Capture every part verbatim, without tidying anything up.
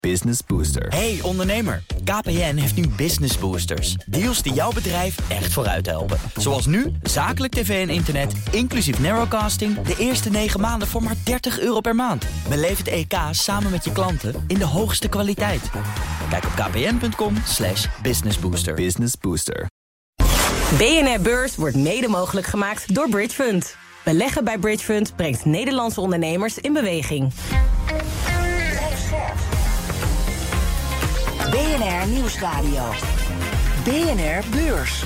Business Booster. Hey ondernemer, K P N heeft nu Business Boosters. Deals die jouw bedrijf echt vooruit helpen. Zoals nu, zakelijk tv en internet, inclusief narrowcasting... de eerste negen maanden voor maar dertig euro per maand. Beleef het E K samen met je klanten in de hoogste kwaliteit. Kijk op kpn.com slash businessbooster. Business Booster. B N R Beurs wordt mede mogelijk gemaakt door Bridgefund. Beleggen bij Bridgefund brengt Nederlandse ondernemers in beweging. B N R Nieuwsradio. B N R Beurs.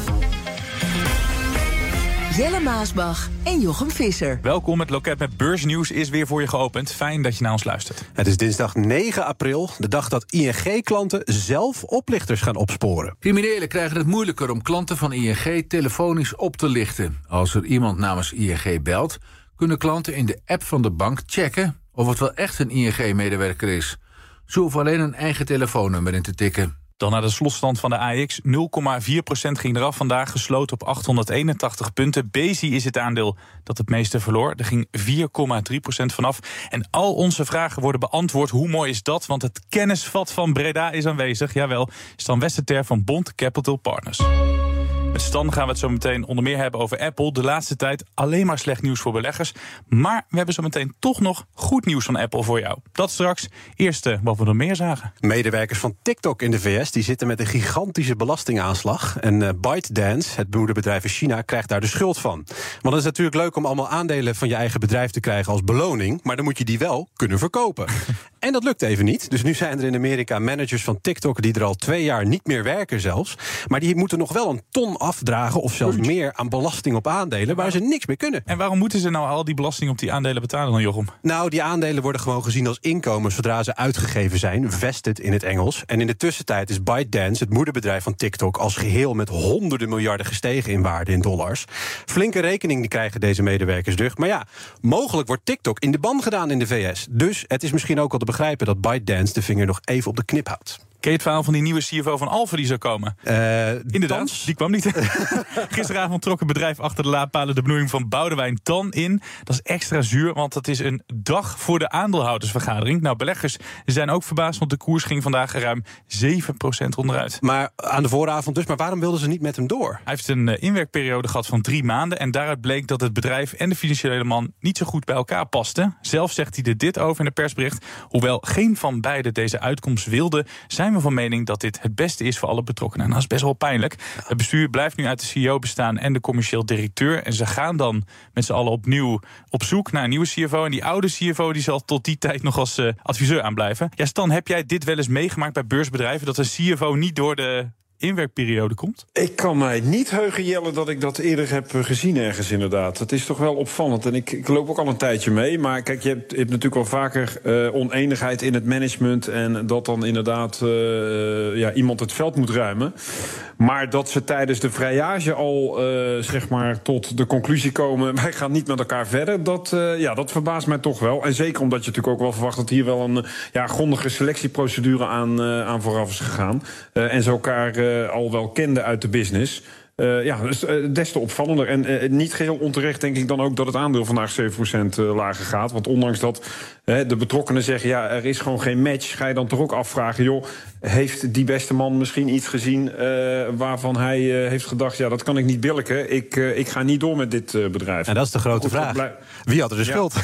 Jelle Maasbach en Jochem Visser. Welkom, het loket met beursnieuws is weer voor je geopend. Fijn dat je naar ons luistert. Het is dinsdag negen april, de dag dat I N G-klanten zelf oplichters gaan opsporen. Criminelen krijgen het moeilijker om klanten van I N G telefonisch op te lichten. Als er iemand namens I N G belt, kunnen klanten in de app van de bank checken of het wel echt een I N G-medewerker is. Ze hoeven alleen een eigen telefoonnummer in te tikken. Dan naar de slotstand van de A X. nul komma vier procent ging eraf vandaag, gesloten op achthonderdeenentachtig punten. Bezi is het aandeel dat het meeste verloor. Er ging vier komma drie procent vanaf. En al onze vragen worden beantwoord. Hoe mooi is dat? Want het kennisvat van Breda is aanwezig. Jawel, Stan Westerter van Bond Capital Partners. Met Stan gaan we het zo meteen onder meer hebben over Apple. De laatste tijd alleen maar slecht nieuws voor beleggers. Maar we hebben zo meteen toch nog goed nieuws van Apple voor jou. Dat straks. Eerst uh, wat we nog meer zagen. Medewerkers van TikTok in de V S die zitten met een gigantische belastingaanslag. En uh, ByteDance, het moederbedrijf in China, krijgt daar de schuld van. Want het is natuurlijk leuk om allemaal aandelen van je eigen bedrijf te krijgen als beloning. Maar dan moet je die wel kunnen verkopen. En dat lukt even niet. Dus nu zijn er in Amerika managers van TikTok die er al twee jaar niet meer werken zelfs. Maar die moeten nog wel een ton afdragen of zelfs meer aan belasting op aandelen waar ze niks mee kunnen. En waarom moeten ze nou al die belasting op die aandelen betalen dan, Jochem? Nou, die aandelen worden gewoon gezien als inkomen zodra ze uitgegeven zijn, vested in het Engels. En in de tussentijd is ByteDance, het moederbedrijf van TikTok, als geheel met honderden miljarden gestegen in waarde in dollars. Flinke rekening die krijgen deze medewerkers terug. Maar ja, mogelijk wordt TikTok in de ban gedaan in de V S. Dus het is misschien ook al te begrijpen dat ByteDance de vinger nog even op de knip houdt. Ken je het verhaal van die nieuwe C F O van Alpha die zou komen? Uh, Inderdaad, Tans? die kwam niet. Gisteravond trok het bedrijf achter de laadpalen de benoeming van Boudewijn Tan in. Dat is extra zuur, want dat is een dag voor de aandeelhoudersvergadering. Nou, beleggers zijn ook verbaasd, want de koers ging vandaag ruim zeven procent onderuit. Maar aan de vooravond dus, maar waarom wilden ze niet met hem door? Hij heeft een uh, inwerkperiode gehad van drie maanden... en daaruit bleek dat het bedrijf en de financiële man niet zo goed bij elkaar pasten. Zelf zegt hij er dit over in een persbericht. Hoewel geen van beiden deze uitkomst wilde, zijn we van mening dat dit het beste is voor alle betrokkenen. En dat is best wel pijnlijk. Het bestuur blijft nu uit de C E O bestaan en de commercieel directeur. En ze gaan dan met z'n allen opnieuw op zoek naar een nieuwe C F O. En die oude C F O die zal tot die tijd nog als uh, adviseur aanblijven. Ja, Stan, heb jij dit wel eens meegemaakt bij beursbedrijven, dat een C F O niet door de inwerkperiode komt? Ik kan mij niet heugen, Jelle, dat ik dat eerder heb gezien ergens inderdaad. Dat is toch wel opvallend. En ik, ik loop ook al een tijdje mee. Maar kijk, je hebt, je hebt natuurlijk wel vaker uh, oneenigheid in het management. En dat dan inderdaad uh, ja, iemand het veld moet ruimen. Maar dat ze tijdens de vrijage al uh, zeg maar tot de conclusie komen, wij gaan niet met elkaar verder. Dat, uh, ja, dat verbaast mij toch wel. En zeker omdat je natuurlijk ook wel verwacht dat hier wel een ja, grondige selectieprocedure aan, uh, aan vooraf is gegaan. Uh, en ze elkaar uh, al wel kenden uit de business. Uh, ja, dus uh, des te opvallender. En uh, niet geheel onterecht denk ik dan ook dat het aandeel vandaag zeven procent uh, lager gaat. Want ondanks dat uh, de betrokkenen zeggen, ja, er is gewoon geen match, ga je dan toch ook afvragen, joh, heeft die beste man misschien iets gezien uh, waarvan hij uh, heeft gedacht, ja, dat kan ik niet billijken. Ik, uh, ik ga niet door met dit uh, bedrijf. En dat is de grote Goed, vraag. Blij... Wie had er de ja. schuld?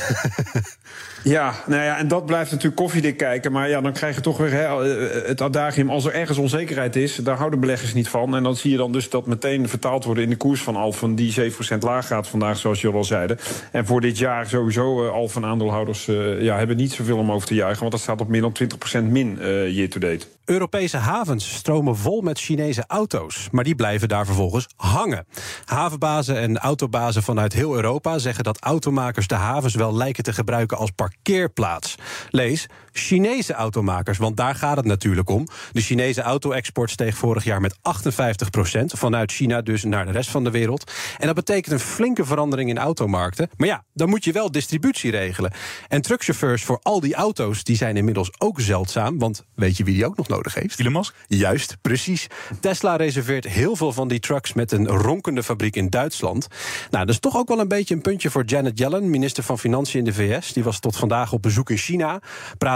Ja, nou ja, en dat blijft natuurlijk koffiedik kijken. Maar ja, dan krijg je toch weer hè, het adagium, als er ergens onzekerheid is, daar houden beleggers niet van. En dan zie je dan dus dat meteen vertaald worden in de koers van Alphen, die zeven procent laag gaat vandaag, zoals jullie al zeiden. En voor dit jaar sowieso, uh, Alphen aandeelhouders uh, ja, hebben niet zoveel om over te juichen, want dat staat op meer dan twintig procent min uh, year to date. Europese havens stromen vol met Chinese auto's, maar die blijven daar vervolgens hangen. Havenbazen en autobazen vanuit heel Europa zeggen dat automakers de havens wel lijken te gebruiken als parkeerplaats. Lees, Chinese automakers, want daar gaat het natuurlijk om. De Chinese auto-export steeg vorig jaar met achtenvijftig procent, vanuit China dus naar de rest van de wereld. En dat betekent een flinke verandering in automarkten. Maar ja, dan moet je wel distributie regelen. En truckchauffeurs voor al die auto's, die zijn inmiddels ook zeldzaam, want weet je wie die ook nog nodig heeft? Elon Musk? Juist, precies. Tesla reserveert heel veel van die trucks met een ronkende fabriek in Duitsland. Nou, dat is toch ook wel een beetje een puntje voor Janet Yellen, minister van Financiën in de V S. Die was tot vandaag op bezoek in China, praatte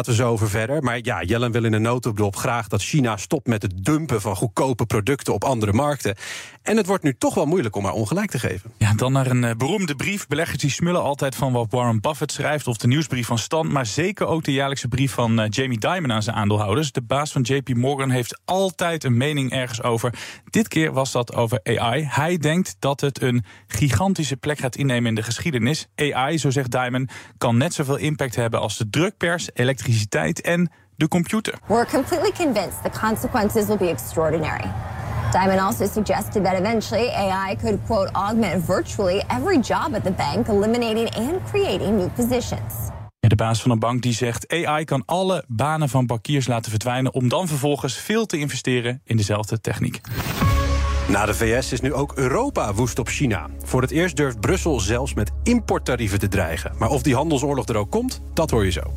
praten we zo over verder. Maar ja, Jellen wil in een notendop graag dat China stopt met het dumpen van goedkope producten op andere markten. En het wordt nu toch wel moeilijk om haar ongelijk te geven. Ja, dan naar een uh, beroemde brief. Beleggers die smullen altijd van wat Warren Buffett schrijft, of de nieuwsbrief van Stan, maar zeker ook de jaarlijkse brief van uh, Jamie Dimon aan zijn aandeelhouders. De baas van J P Morgan heeft altijd een mening ergens over. Dit keer was dat over A I. Hij denkt dat het een gigantische plek gaat innemen in de geschiedenis. A I, zo zegt Dimon, kan net zoveel impact hebben als de drukpers, elektriciteit en de computer. We're completely convinced the consequences will be extraordinary. Dimon also suggested that eventually A I could, quote, augment virtually every job at the bank, eliminating and creating new positions. De baas van een bank die zegt A I kan alle banen van bankiers laten verdwijnen om dan vervolgens veel te investeren in dezelfde techniek. Na de V S is nu ook Europa woest op China. Voor het eerst durft Brussel zelfs met importtarieven te dreigen. Maar of die handelsoorlog er ook komt, dat hoor je zo.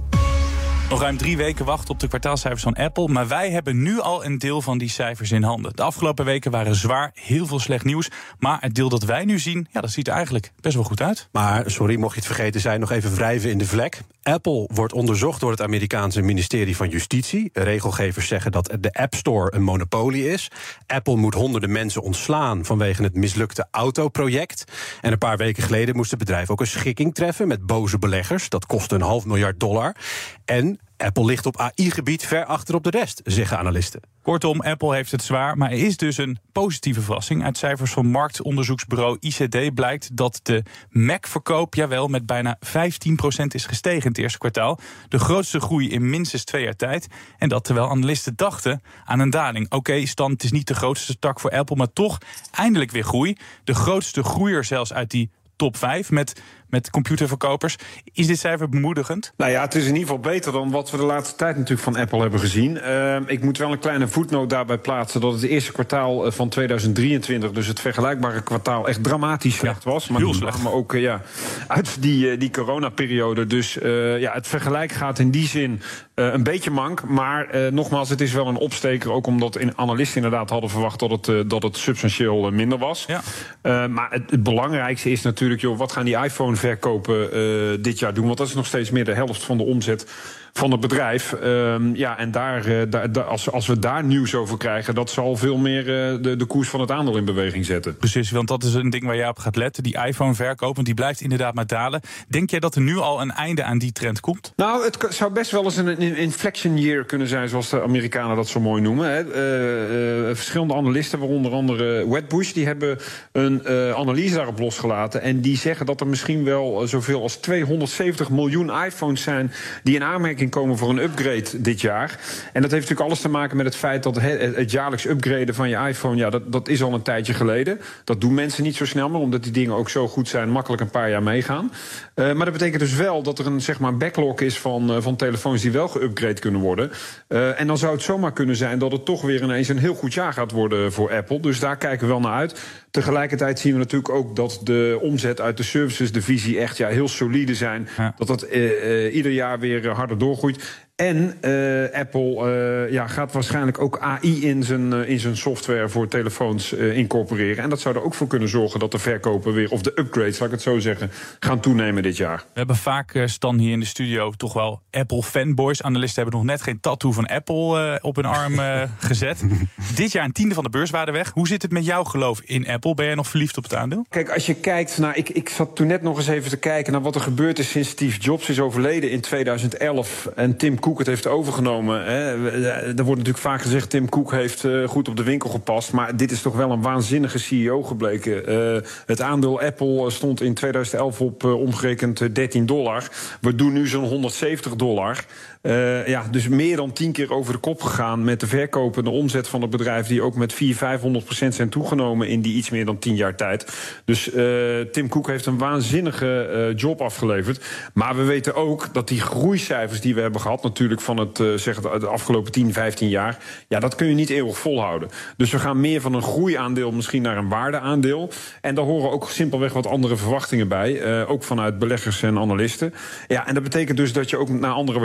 Nog ruim drie weken wachten op de kwartaalcijfers van Apple, maar wij hebben nu al een deel van die cijfers in handen. De afgelopen weken waren zwaar, heel veel slecht nieuws, maar het deel dat wij nu zien, ja, dat ziet er eigenlijk best wel goed uit. Maar, sorry, mocht je het vergeten zijn, nog even wrijven in de vlek. Apple wordt onderzocht door het Amerikaanse ministerie van Justitie. Regelgevers zeggen dat de App Store een monopolie is. Apple moet honderden mensen ontslaan vanwege het mislukte autoproject. En een paar weken geleden moest het bedrijf ook een schikking treffen met boze beleggers. Dat kostte een half miljard dollar. En Apple ligt op A I-gebied ver achter op de rest, zeggen analisten. Kortom, Apple heeft het zwaar, maar er is dus een positieve verrassing. Uit cijfers van marktonderzoeksbureau I C D blijkt dat de Mac-verkoop jawel met bijna vijftien procent is gestegen in het eerste kwartaal. De grootste groei in minstens twee jaar tijd. En dat terwijl analisten dachten aan een daling. Oké, okay, Stan, het is niet de grootste tak voor Apple, maar toch eindelijk weer groei. De grootste groeier zelfs uit die top vijf met, met computerverkopers. Is dit cijfer bemoedigend? Nou ja, het is in ieder geval beter dan wat we de laatste tijd natuurlijk van Apple hebben gezien. Uh, ik moet wel een kleine voetnoot daarbij plaatsen dat het eerste kwartaal van tweeduizend drieëntwintig, dus het vergelijkbare kwartaal, echt dramatisch slecht was. Maar heel slecht. Maar ook uh, ja, uit die, uh, die coronaperiode. Dus uh, ja, het vergelijk gaat in die zin uh, een beetje mank. Maar uh, nogmaals, het is wel een opsteker. Ook omdat in analisten inderdaad hadden verwacht dat het, uh, dat het substantieel uh, minder was. Ja. Uh, maar het, het belangrijkste is natuurlijk, joh, wat gaan die iPhone-verkopen uh, dit jaar doen? Want dat is nog steeds meer de helft van de omzet van het bedrijf. Um, ja, en daar, uh, daar, daar, als, als we daar nieuws over krijgen, dat zal veel meer uh, de, de koers van het aandeel in beweging zetten. Precies, want dat is een ding waar jij op gaat letten. Die iPhone-verkoop, want die blijft inderdaad maar dalen. Denk jij dat er nu al een einde aan die trend komt? Nou, het zou best wel eens een inflection year kunnen zijn, zoals de Amerikanen dat zo mooi noemen. Hè. Uh, uh, verschillende analisten, waaronder andere Wedbush, die hebben een uh, analyse daarop losgelaten. En die zeggen dat er misschien wel zoveel als tweehonderdzeventig miljoen iPhones zijn die in aanmerking komen voor een upgrade dit jaar. En dat heeft natuurlijk alles te maken met het feit dat het jaarlijks upgraden van je iPhone, ja, dat, dat is al een tijdje geleden. Dat doen mensen niet zo snel meer, omdat die dingen ook zo goed zijn, makkelijk een paar jaar meegaan. Uh, maar dat betekent dus wel dat er een, zeg maar, backlog is van, uh, van telefoons die wel geupgrade kunnen worden. Uh, en dan zou het zomaar kunnen zijn dat het toch weer ineens een heel goed jaar gaat worden voor Apple. Dus daar kijken we wel naar uit. Tegelijkertijd zien we natuurlijk ook dat de omzet uit de services-divisie echt ja, heel solide zijn. Ja. Dat dat uh, uh, ieder jaar weer uh, harder doorgroeit. En uh, Apple uh, ja, gaat waarschijnlijk ook A I in zijn, uh, in zijn software voor telefoons uh, incorporeren. En dat zou er ook voor kunnen zorgen dat de verkopen weer, of de upgrades, laat ik het zo zeggen, gaan toenemen dit jaar. We hebben vaak, uh, Stan, hier in de studio toch wel Apple-fanboys. Analisten hebben nog net geen tattoo van Apple uh, op hun arm uh, gezet. Dit jaar een tiende van de beurswaarde weg. Hoe zit het met jouw geloof in Apple? Ben jij nog verliefd op het aandeel? Kijk, als je kijkt naar... Ik, ik zat toen net nog eens even te kijken naar wat er gebeurd is sinds Steve Jobs is overleden in tweeduizend elf en Tim Cook het heeft overgenomen. Hè. Er wordt natuurlijk vaak gezegd, Tim Cook heeft uh, goed op de winkel gepast, maar dit is toch wel een waanzinnige C E O gebleken. Uh, het aandeel Apple stond in tweeduizend elf op uh, omgerekend dertien dollar. We doen nu zo'n honderdzeventig dollar. Uh, ja, dus meer dan tien keer over de kop gegaan met de verkopen en de omzet van het bedrijf, die ook met vierhonderd, vijfhonderd procent zijn toegenomen in die iets meer dan tien jaar tijd. Dus uh, Tim Cook heeft een waanzinnige uh, job afgeleverd. Maar we weten ook dat die groeicijfers die we hebben gehad, natuurlijk van het, uh, zeg het de afgelopen tien, vijftien jaar, ja, dat kun je niet eeuwig volhouden. Dus we gaan meer van een groeiaandeel misschien naar een waardeaandeel. En daar horen ook simpelweg wat andere verwachtingen bij. Uh, ook vanuit beleggers en analisten. Ja, en dat betekent dus dat je ook naar andere waarderingen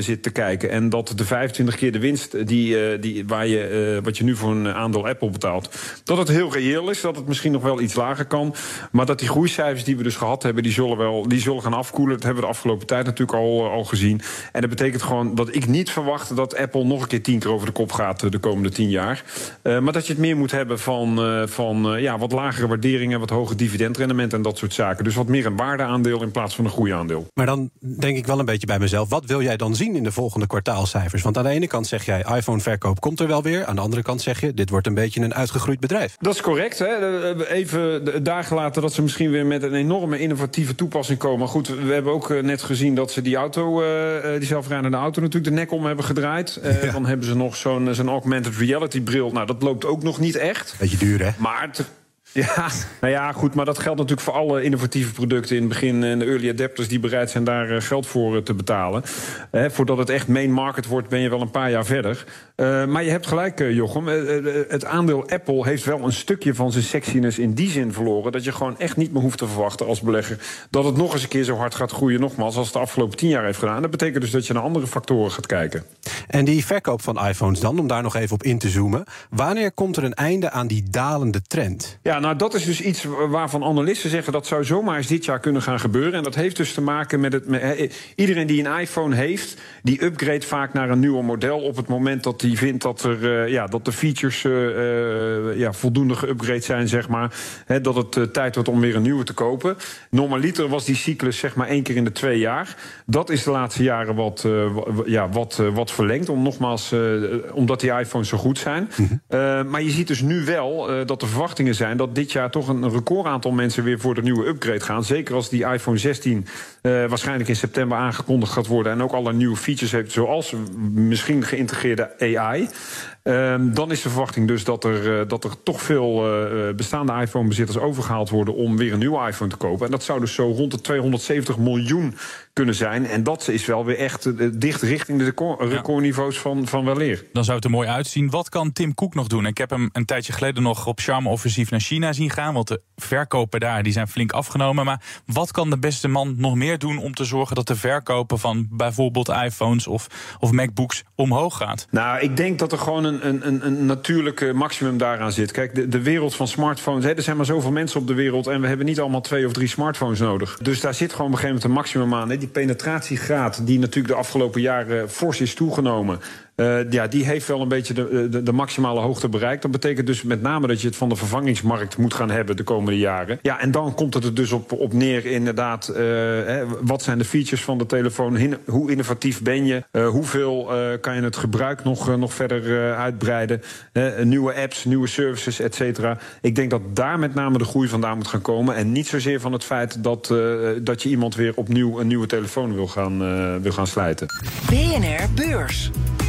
zit te kijken. En dat de vijfentwintig keer de winst die, uh, die, waar je, uh, wat je nu voor een aandeel Apple betaalt, dat het heel reëel is, dat het misschien nog wel iets lager kan. Maar dat die groeicijfers die we dus gehad hebben, die zullen wel die zullen gaan afkoelen. Dat hebben we de afgelopen tijd natuurlijk al, al gezien. En dat betekent gewoon dat ik niet verwacht dat Apple nog een keer tien keer over de kop gaat de komende tien jaar. Uh, maar dat je het meer moet hebben van, uh, van uh, ja, wat lagere waarderingen, wat hoger dividendrendementen en dat soort zaken. Dus wat meer een waardeaandeel in plaats van een groeiaandeel. Maar dan denk ik wel een beetje bij mezelf, wat wil jij dan zien in de volgende kwartaalcijfers? Want aan de ene kant zeg jij, iPhone-verkoop komt er wel weer. Aan de andere kant zeg je, dit wordt een beetje een uitgegroeid bedrijf. Dat is correct. Hè? Even dagen later dat ze misschien weer met een enorme innovatieve toepassing komen. Maar goed, we hebben ook net gezien dat ze die auto, uh, die zelfrijdende auto natuurlijk de nek om hebben gedraaid. Uh, ja. Dan hebben ze nog zo'n, zo'n augmented reality bril. Nou, dat loopt ook nog niet echt. Beetje duur, hè? Maar te, ja, nou ja, goed, maar dat geldt natuurlijk voor alle innovatieve producten in het begin. En de early adapters die bereid zijn daar geld voor te betalen. Eh, voordat het echt main market wordt, ben je wel een paar jaar verder. Uh, maar je hebt gelijk, Jochem. Uh, het aandeel Apple heeft wel een stukje van zijn sexiness in die zin verloren, dat je gewoon echt niet meer hoeft te verwachten als belegger dat het nog eens een keer zo hard gaat groeien, nogmaals, als het de afgelopen tien jaar heeft gedaan. Dat betekent dus dat je naar andere factoren gaat kijken. En die verkoop van iPhones dan, om daar nog even op in te zoomen. Wanneer komt er een einde aan die dalende trend? Ja, nou, dat is dus iets waarvan analisten zeggen dat zou zomaar eens dit jaar kunnen gaan gebeuren. En dat heeft dus te maken met het. Met, he, iedereen die een iPhone heeft, die upgrade vaak naar een nieuwer model op het moment dat hij vindt dat, er, uh, ja, dat de features uh, uh, ja, voldoende geupgrade zijn, zeg maar. He, dat het uh, tijd wordt om weer een nieuwe te kopen. Normaliter was die cyclus zeg maar één keer in de twee jaar. Dat is de laatste jaren wat, uh, ja, wat, uh, wat verlengd. Om nogmaals, uh, omdat die iPhones zo goed zijn. Mm-hmm. Uh, maar je ziet dus nu wel uh, dat de verwachtingen zijn dat dit jaar toch een record aantal mensen weer voor de nieuwe upgrade gaan. Zeker als die iPhone zestien uh, waarschijnlijk in september aangekondigd gaat worden en ook alle nieuwe features heeft, zoals misschien geïntegreerde A I. Uh, dan is de verwachting dus dat er, uh, dat er toch veel uh, bestaande iPhone-bezitters overgehaald worden om weer een nieuwe iPhone te kopen. En dat zou dus zo rond de tweehonderdzeventig miljoen kunnen zijn. En dat is wel weer echt uh, dicht richting de recordniveaus van, van weleer. Dan zou het er mooi uitzien. Wat kan Tim Cook nog doen? Ik heb hem een tijdje geleden nog op charme-offensief naar China zien gaan, want de verkopen daar die zijn flink afgenomen. Maar wat kan de beste man nog meer doen om te zorgen dat de verkopen van bijvoorbeeld iPhones of, of MacBooks omhoog gaat? Nou, ik denk dat er gewoon een Een, een, een natuurlijke maximum daaraan zit. Kijk, de, de wereld van smartphones, hè, er zijn maar zoveel mensen op de wereld en we hebben niet allemaal twee of drie smartphones nodig. Dus daar zit gewoon op een gegeven moment een maximum aan. Hè. Die penetratiegraad die natuurlijk de afgelopen jaren fors is toegenomen, Uh, ja, die heeft wel een beetje de, de, de maximale hoogte bereikt. Dat betekent dus met name dat je het van de vervangingsmarkt moet gaan hebben de komende jaren. Ja, en dan komt het er dus op, op neer inderdaad. Uh, hè, wat zijn de features van de telefoon? Hin, hoe innovatief ben je? Uh, hoeveel uh, kan je het gebruik nog, uh, nog verder uh, uitbreiden? Uh, nieuwe apps, nieuwe services, et cetera. Ik denk dat daar met name de groei vandaan moet gaan komen. En niet zozeer van het feit dat, uh, dat je iemand weer opnieuw een nieuwe telefoon wil gaan, uh, wil gaan slijten. B N R Beurs.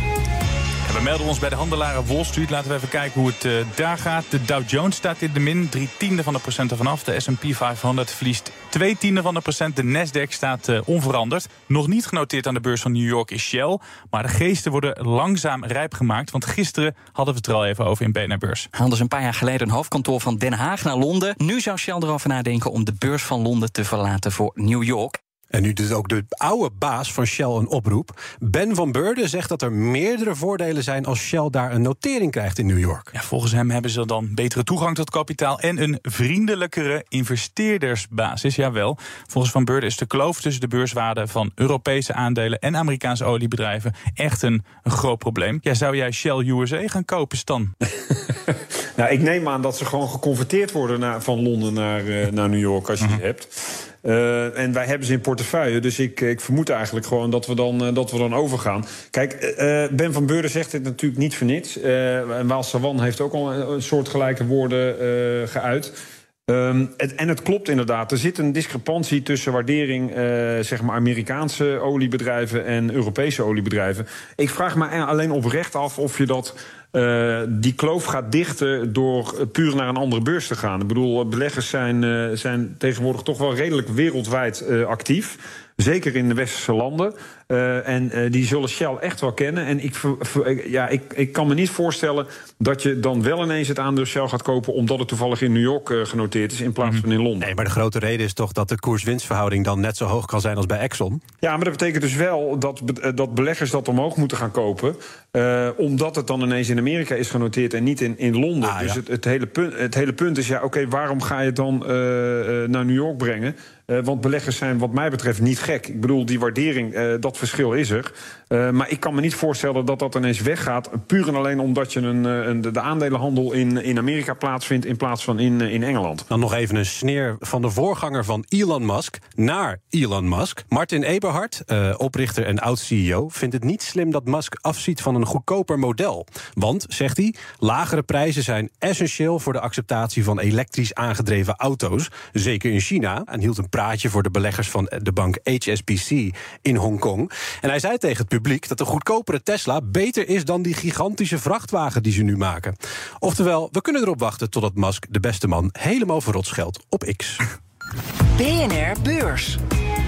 We melden ons bij de handelaren Wall Street. Laten we even kijken hoe het uh, daar gaat. De Dow Jones staat in de min, drie tiende van de procent ervan af. De S en P vijfhonderd verliest twee tiende van de procent. De Nasdaq staat uh, onveranderd. Nog niet genoteerd aan de beurs van New York is Shell. Maar de geesten worden langzaam rijp gemaakt. Want gisteren hadden we het er al even over in B N R Beurs. Haalden ze een paar jaar geleden een hoofdkantoor van Den Haag naar Londen. Nu zou Shell erover nadenken om de beurs van Londen te verlaten voor New York. En nu doet ook de oude baas van Shell een oproep. Ben van Beurden zegt dat er meerdere voordelen zijn als Shell daar een notering krijgt in New York. Ja, volgens hem hebben ze dan betere toegang tot kapitaal en een vriendelijkere investeerdersbasis. Jawel, volgens Van Beurden is de kloof tussen de beurswaarde van Europese aandelen en Amerikaanse oliebedrijven echt een, een groot probleem. Ja, zou jij Shell U S A gaan kopen, Stan? Nou, ik neem aan dat ze gewoon geconverteerd worden naar, van Londen naar, uh, naar New York als je mm-hmm. ze hebt. Uh, en wij hebben ze in portefeuille, dus ik, ik vermoed eigenlijk gewoon dat we dan, uh, dat we dan overgaan. Kijk, uh, Ben van Beurden zegt dit natuurlijk niet voor niets. Uh, en Waal Sawan heeft ook al een, een soortgelijke woorden uh, geuit. Um, het, en het klopt inderdaad. Er zit een discrepantie tussen waardering, uh, zeg maar Amerikaanse oliebedrijven en Europese oliebedrijven. Ik vraag me alleen oprecht af of je dat Uh, die kloof gaat dichten door puur naar een andere beurs te gaan. Ik bedoel, beleggers zijn, uh, zijn tegenwoordig toch wel redelijk wereldwijd uh, actief. Zeker in de westerse landen. Uh, en uh, die zullen Shell echt wel kennen. En ik, ja, ik, ik kan me niet voorstellen dat je dan wel ineens het aandeel Shell gaat kopen omdat het toevallig in New York uh, genoteerd is in plaats van in Londen. Nee, maar de grote reden is toch dat de koers-winstverhouding dan net zo hoog kan zijn als bij Exxon? Ja, maar dat betekent dus wel dat, dat beleggers dat omhoog moeten gaan kopen. Uh, omdat het dan ineens in Amerika is genoteerd en niet in, in Londen. Ah, dus ja. het, het, hele punt, het hele punt is, ja, oké, okay, waarom ga je het dan uh, uh, naar New York brengen? Uh, want beleggers zijn wat mij betreft niet gek. Ik bedoel, die waardering, uh, dat verschil is er. Uh, maar ik kan me niet voorstellen dat dat ineens weggaat. Puur en alleen omdat je een, een, de aandelenhandel in, in Amerika plaatsvindt in plaats van in, in Engeland. Dan nog even een sneer van de voorganger van Elon Musk naar Elon Musk. Martin Eberhard, uh, oprichter en oud-C E O, vindt het niet slim dat Musk afziet van een goedkoper model. Want, zegt hij, lagere prijzen zijn essentieel voor de acceptatie van elektrisch aangedreven auto's. Zeker in China. En hield een praatje voor de beleggers van de bank H S B C in Hongkong. En hij zei tegen het publiek dat de goedkopere Tesla beter is dan die gigantische vrachtwagen die ze nu maken. Oftewel, we kunnen erop wachten totdat Musk, de beste man, helemaal verrot scheldt op X. B N R Beurs.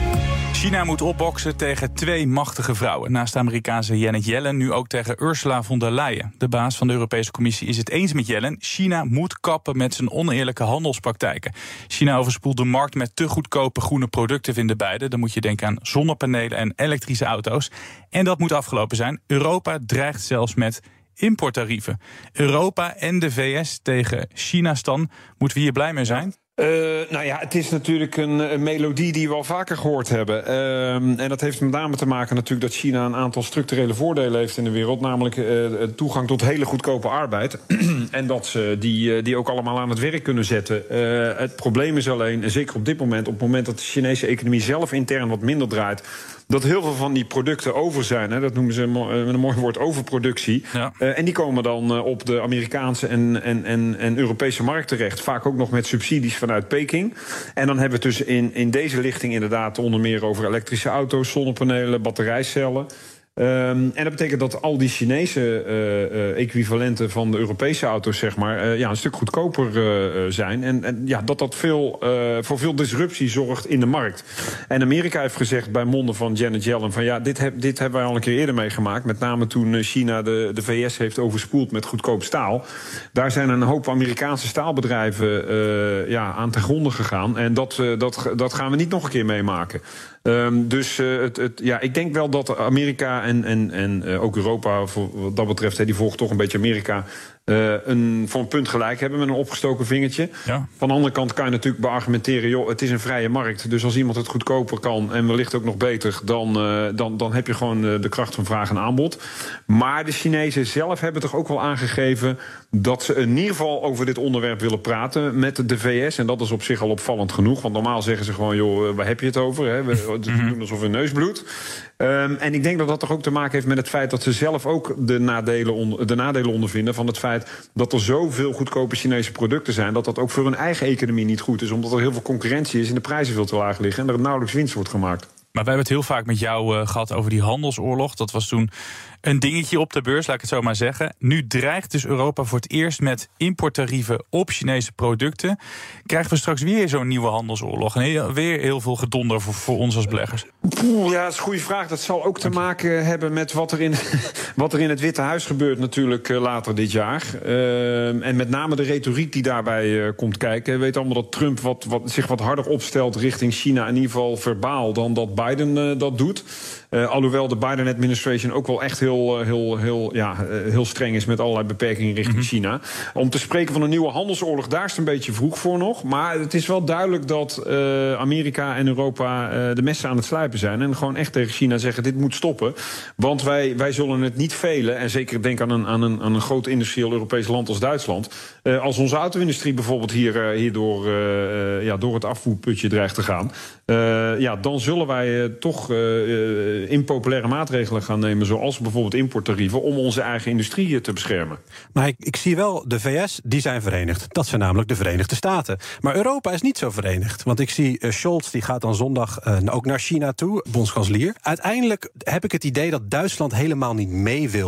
China moet opboksen tegen twee machtige vrouwen. Naast de Amerikaanse Janet Yellen nu ook tegen Ursula von der Leyen. De baas van de Europese Commissie is het eens met Yellen. China moet kappen met zijn oneerlijke handelspraktijken. China overspoelt de markt met te goedkope groene producten, vinden beide. Dan moet je denken aan zonnepanelen en elektrische auto's. En dat moet afgelopen zijn. Europa dreigt zelfs met importtarieven. Europa en de V S tegen China stan. Moeten we hier blij mee zijn? Uh, nou ja, het is natuurlijk een, een melodie die we al vaker gehoord hebben. Uh, en dat heeft met name te maken natuurlijk dat China een aantal structurele voordelen heeft in de wereld. Namelijk uh, toegang tot hele goedkope arbeid. En dat ze die, die ook allemaal aan het werk kunnen zetten. Uh, het probleem is alleen, zeker op dit moment, op het moment dat de Chinese economie zelf intern wat minder draait, dat heel veel van die producten over zijn. Hè, dat noemen ze met een mooi woord overproductie. Ja. Uh, en die komen dan uh, op de Amerikaanse en, en, en, en Europese markt terecht. Vaak ook nog met subsidies vanuit Peking. En dan hebben we het dus in, in deze lichting inderdaad onder meer over elektrische auto's, zonnepanelen, batterijcellen. Um, en dat betekent dat al die Chinese uh, uh, equivalenten van de Europese auto's, zeg maar, uh, ja, een stuk goedkoper uh, zijn. En, en ja, dat dat veel, uh, voor veel disruptie zorgt in de markt. En Amerika heeft gezegd bij monden van Janet Yellen van ja, dit, heb, dit hebben wij al een keer eerder meegemaakt. Met name toen China de, de V S heeft overspoeld met goedkoop staal. Daar zijn een hoop Amerikaanse staalbedrijven uh, ja, aan ten gronde gegaan. En dat, uh, dat, dat gaan we niet nog een keer meemaken. Um, dus uh, het, het, ja, ik denk wel dat Amerika en, en, en uh, ook Europa, voor wat dat betreft, he, die volgt toch een beetje Amerika, uh, een, voor een punt gelijk hebben met een opgestoken vingertje. Ja. Van de andere kant kan je natuurlijk beargumenteren, joh, het is een vrije markt. Dus als iemand het goedkoper kan en wellicht ook nog beter, dan, uh, dan, dan heb je gewoon uh, de kracht van vraag en aanbod. Maar de Chinezen zelf hebben toch ook wel aangegeven dat ze in ieder geval over dit onderwerp willen praten met de V S. En dat is op zich al opvallend genoeg. Want normaal zeggen ze gewoon, joh, waar heb je het over? Hè? We doen alsof hun neus bloedt. Um, en ik denk dat dat toch ook te maken heeft met het feit dat ze zelf ook de nadelen, on, de nadelen ondervinden van het feit dat er zoveel goedkope Chinese producten zijn, dat dat ook voor hun eigen economie niet goed is. Omdat er heel veel concurrentie is en de prijzen veel te laag liggen en er nauwelijks winst wordt gemaakt. Maar wij hebben het heel vaak met jou uh, gehad over die handelsoorlog. Dat was toen een dingetje op de beurs, laat ik het zo maar zeggen. Nu dreigt dus Europa voor het eerst met importtarieven op Chinese producten. Krijgen we straks weer zo'n nieuwe handelsoorlog? En heel, weer heel veel gedonder voor, voor ons als beleggers? Poeh, ja, dat is een goede vraag. Dat zal ook te maken hebben met wat er in, wat er in het Witte Huis gebeurt natuurlijk uh, later dit jaar. Uh, en met name de retoriek die daarbij uh, komt kijken. We weten allemaal dat Trump wat, wat, zich wat harder opstelt richting China, in ieder geval verbaal, dan dat Biden uh, dat doet. Uh, alhoewel de Biden-administration ook wel echt heel, heel, heel, ja, heel streng is met allerlei beperkingen richting mm-hmm. China. Om te spreken van een nieuwe handelsoorlog, daar is het een beetje vroeg voor nog. Maar het is wel duidelijk dat uh, Amerika en Europa uh, de messen aan het slijpen zijn. En gewoon echt tegen China zeggen, dit moet stoppen. Want wij, wij zullen het niet velen, en zeker denk aan een, aan een, aan een groot industrieel Europees land als Duitsland. Uh, als onze auto-industrie bijvoorbeeld hier, uh, hierdoor uh, ja, door het afvoerputje dreigt te gaan. Uh, ja, dan zullen wij uh, toch uh, impopulaire maatregelen gaan nemen, zoals bijvoorbeeld importtarieven, om onze eigen industrie te beschermen. Maar ik, ik zie wel, de V S, die zijn verenigd. Dat zijn namelijk de Verenigde Staten. Maar Europa is niet zo verenigd. Want ik zie uh, Scholz, die gaat dan zondag uh, ook naar China toe, bondskanselier. Uiteindelijk heb ik het idee dat Duitsland helemaal niet mee wil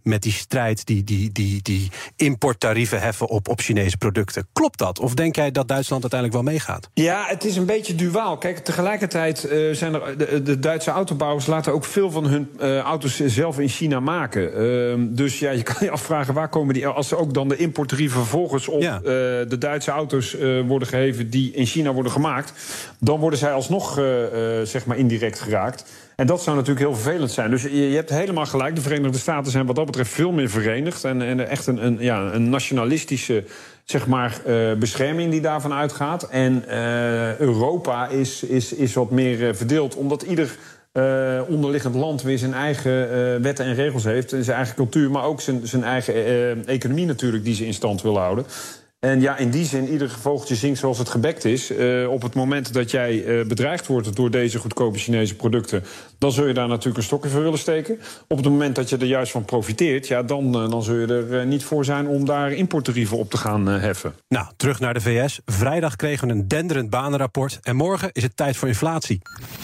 met die strijd, die, die, die, die importtarieven heffen op, op Chinese producten. Klopt dat? Of denk jij dat Duitsland uiteindelijk wel meegaat? Ja, het is een beetje duaal. Kijk, tegelijkertijd uh, zijn er de, de Duitse autobouwers laten ook veel van hun uh, auto's zelf in China maken. Uh, dus ja, je kan je afvragen waar komen die, als er ook dan de importtarieven vervolgens op ja. uh, de Duitse auto's uh, worden geheven die in China worden gemaakt, dan worden zij alsnog uh, uh, zeg maar indirect geraakt. En dat zou natuurlijk heel vervelend zijn. Dus je, je hebt helemaal gelijk. De Verenigde Staten zijn wat dat betreft veel meer verenigd. En, en echt een, een, ja, een nationalistische zeg maar, uh, bescherming die daarvan uitgaat. En uh, Europa is, is, is wat meer uh, verdeeld. Omdat ieder uh, onderliggend land weer zijn eigen uh, wetten en regels heeft. En zijn eigen cultuur, maar ook zijn, zijn eigen uh, economie natuurlijk die ze in stand wil houden. En ja, in die zin, ieder vogeltje zingt zoals het gebekt is. Uh, op het moment dat jij uh, bedreigd wordt door deze goedkope Chinese producten, dan zul je daar natuurlijk een stokje voor willen steken. Op het moment dat je er juist van profiteert, ja, dan, uh, dan zul je er uh, niet voor zijn om daar importtarieven op te gaan uh, heffen. Nou, terug naar de V S. Vrijdag kregen we een denderend banenrapport en morgen is het tijd voor inflatie.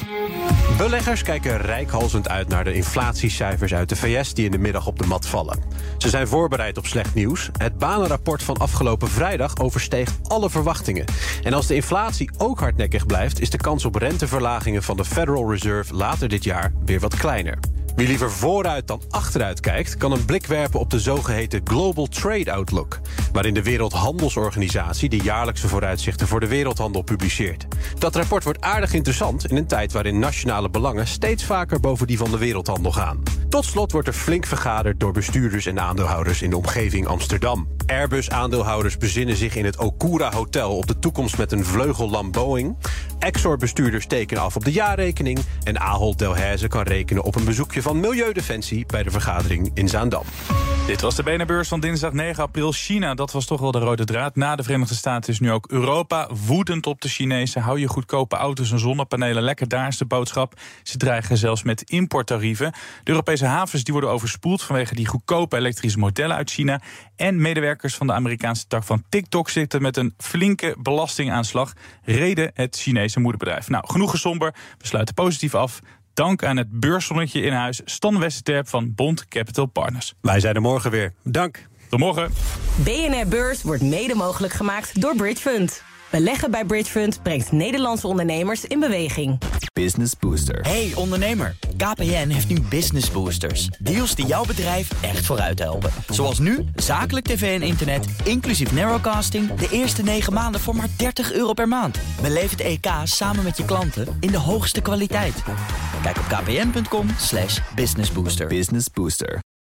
Beleggers kijken reikhalzend uit naar de inflatiecijfers uit de V S die in de middag op de mat vallen. Ze zijn voorbereid op slecht nieuws. Het banenrapport van afgelopen vrijdag oversteeg alle verwachtingen. En als de inflatie ook hardnekkig blijft, is de kans op renteverlagingen van de Federal Reserve later dit jaar weer wat kleiner. Wie liever vooruit dan achteruit kijkt, kan een blik werpen op de zogeheten Global Trade Outlook, waarin de Wereldhandelsorganisatie de jaarlijkse vooruitzichten voor de wereldhandel publiceert. Dat rapport wordt aardig interessant in een tijd waarin nationale belangen steeds vaker boven die van de wereldhandel gaan. Tot slot wordt er flink vergaderd door bestuurders en aandeelhouders in de omgeving Amsterdam. Airbus-aandeelhouders bezinnen zich in het Okura Hotel op de toekomst met een vleugellam Boeing. Exor-bestuurders tekenen af op de jaarrekening en Ahold Delhaize kan rekenen op een bezoekje van Milieudefensie bij de vergadering in Zaandam. Dit was de B N R-beurs van dinsdag negen april. China, dat was toch wel de rode draad. Na de Verenigde Staten is nu ook Europa woedend op de Chinezen. Hou je goedkope auto's en zonnepanelen lekker, daar is de boodschap. Ze dreigen zelfs met importtarieven. De Europese havens die worden overspoeld vanwege die goedkope elektrische modellen uit China. En medewerkers van de Amerikaanse tak van TikTok zitten met een flinke belastingaanslag. Reden het Chinese moederbedrijf. Nou, genoeg gesomber. We sluiten positief af. Dank aan het beurszonnetje in huis, Stan Westerterp van Bond Capital Partners. Wij zijn er morgen weer. Dank. Tot morgen. B N R Beurs wordt mede mogelijk gemaakt door Bridgefund. Beleggen bij Bridgefund brengt Nederlandse ondernemers in beweging. Business Booster. Hey ondernemer, K P N heeft nu Business Boosters. Deals die jouw bedrijf echt vooruit helpen. Zoals nu, zakelijk tv en internet, inclusief narrowcasting, de eerste negen maanden voor maar dertig euro per maand. Beleef het E K samen met je klanten in de hoogste kwaliteit. Kijk op kpn punt com slash businessbooster. Business Booster.